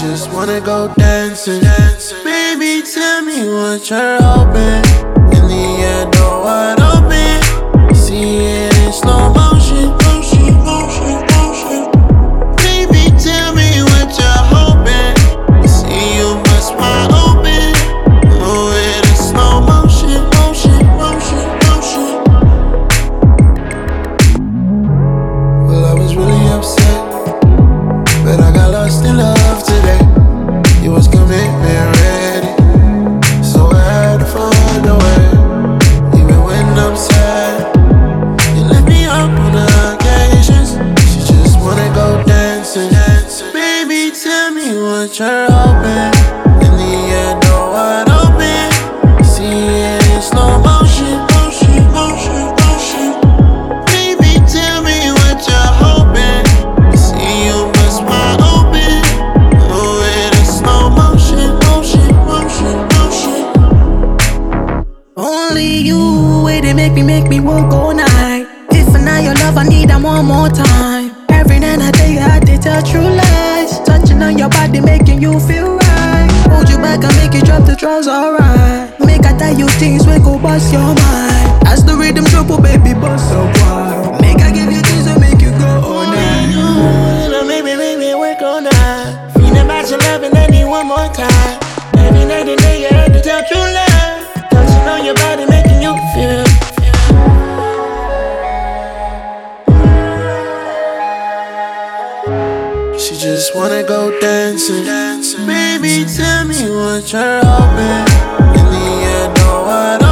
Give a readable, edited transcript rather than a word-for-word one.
just wanna go dancing. Baby, tell me what you're hoping. In the end, know what open. See it in slow motion. Baby, tell me what you're hoping. See you bust wide open. Move it in slow motion. Well, I was really upset, but I got lost in love today. You was commitment ready, so I had to find a way. Even when I'm sad, you lift me up on the occasions. She just wanna go dancing. Baby, tell me what you're hoping. In the end, know what open. See it in slow motion. Baby, tell me what you're hoping. See you bust wide open. Move it in slow motion. Only you, way they make me walk all night. If I not your love, I need them one more time. Every night I tell you how to tell true lies. Touching on your body, making you feel right. Hold you back and make you drop the drums, alright. Make I tell you things we go bust your mind. As the rhythm drop, oh baby, bust so wild. Make I give you things that make you go all night. You make me work all night. Feeling about your love and I need one more time. Every night and day you had to tell true love. Touching on your body, making you feel. She just wanna go dancing. Baby, tell me what you're hoping. In the end, know what